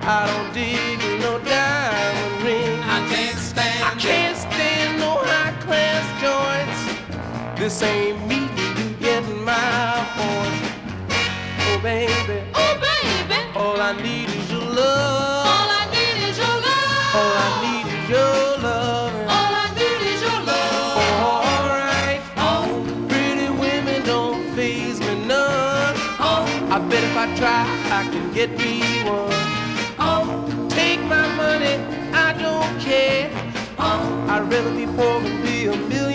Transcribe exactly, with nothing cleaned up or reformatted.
I don't dig no diamond ring. I can't stand I can't stand no high class joints. This ain't meeting you getting my point. Oh baby, Oh baby, all I need is your love. all I need is your love. All I need is your love. All I need is your love. Oh, alright. Oh, Pretty women don't faze me none. oh, I bet if I try, I can get me one. oh, Take my money, I don't care. oh. I'd rather be poor than be a millionaire.